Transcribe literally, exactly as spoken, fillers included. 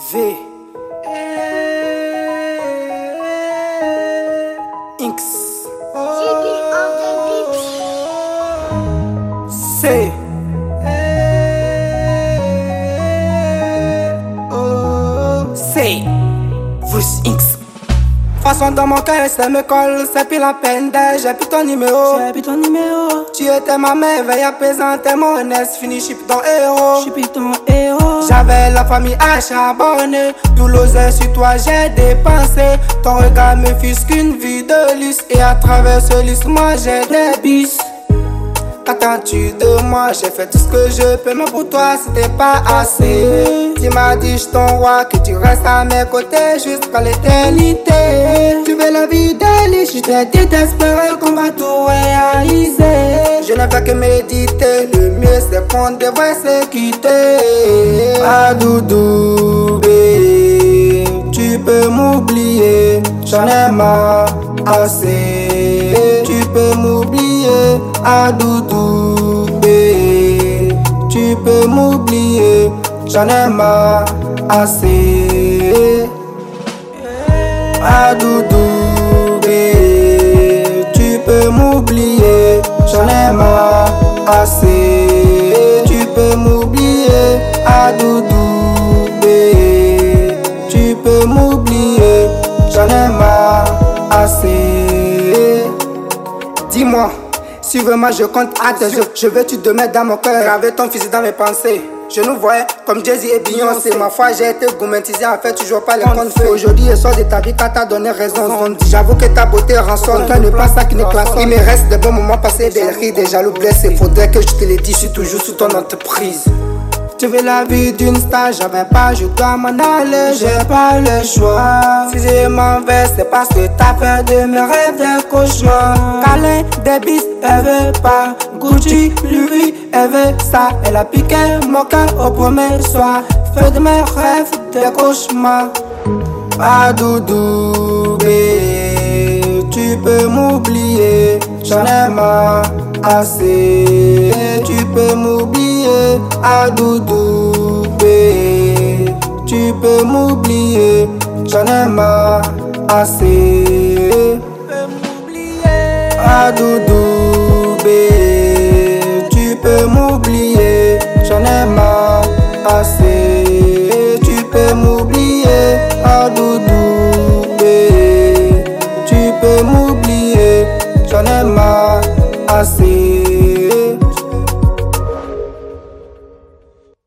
V X C C Voice X. Façon dans mon cœur, ça me colle, c'est plus la peine d'être, j'ai plus ton numéro. J'ai plus ton numéro. Tu étais ma merveille, à présent t'es mon honnête, fini, je suis plus ton héros. Je suis plus ton héros. J'avais la famille à charbonner, tout l'oseille sur toi j'ai dépensé. Ton regard me fuse qu'une vie de luxe, et à travers ce luxe moi j'ai des bis. Qu'attends-tu de moi? J'ai fait tout ce que je peux, mais pour toi c'était pas assez. Tu m'as dit je ton roi, que tu restes à mes côtés jusqu'à l'éternité. Tu veux la vie d'Ali, je t'ai dit d'espérer qu'on va tout réaliser. Je ne fais que méditer, le mieux c'est qu'on devrait se quitter. Ah doudou, bé, tu peux m'oublier, j'en ai marre assez. Tu peux m'oublier, ah doudou, bé, tu peux m'oublier, j'en ai marre assez. Ah doudou, bé, tu peux m'oublier, j'en ai marre assez. Tu peux m'oublier, ah doudou, bé, tu peux m'oublier, j'en ai marre assez. Dis-moi, si vraiment je compte à tes yeux, je veux tu te mettre dans mon cœur, graver ton physique dans mes pensées. Je nous voyais comme Jay-Z et Beyoncé. Ma foi, j'ai été gourmandisé, en fait, toujours pas les comptes faits. Aujourd'hui, il sort de ta vie quand t'as donné raison. J'avoue que ta beauté rançonne. Ton cœur n'est pas ça qui n'est classe. Il me reste des bons moments passés, des rires, des jaloux blessés. Faudrait que je te le dise, je suis toujours sous ton entreprise. Tu veux la vie d'une star, j'avais pas, je dois m'en aller, j'ai pas le choix. Si je m'en vais, c'est parce que t'as peur de mes rêves de cauchemar. Câlin, des bis, elle veut pas. Gucci, Louis, elle veut ça. Elle a piqué mon cœur au premier soir. Feu de mes rêves de cauchemar. Ah doudou, bé, tu peux m'oublier, j'en ai marre assez. Tu peux m'oublier, ah doudou, bé, tu peux m'oublier, j'en ai marre assez. Ah doudou, bé, tu peux m'oublier, j'en ai marre assez.